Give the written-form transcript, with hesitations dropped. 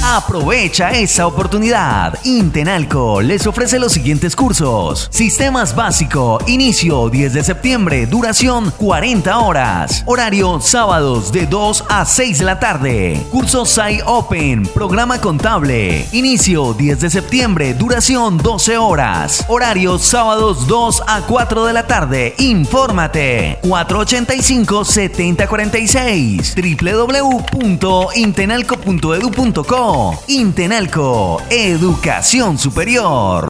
Aprovecha esa oportunidad. Intenalco les ofrece los siguientes cursos: Sistemas Básico, inicio 10 de septiembre, duración 40 horas. Horario sábados de 2 a 6 de la tarde. Curso SAI Open, programa contable, inicio 10 de septiembre, duración 12 horas. Horario sábados 2 a 4 de la tarde. Infórmate 485-7046 www.intenalco.edu.co. Intenalco, educación superior.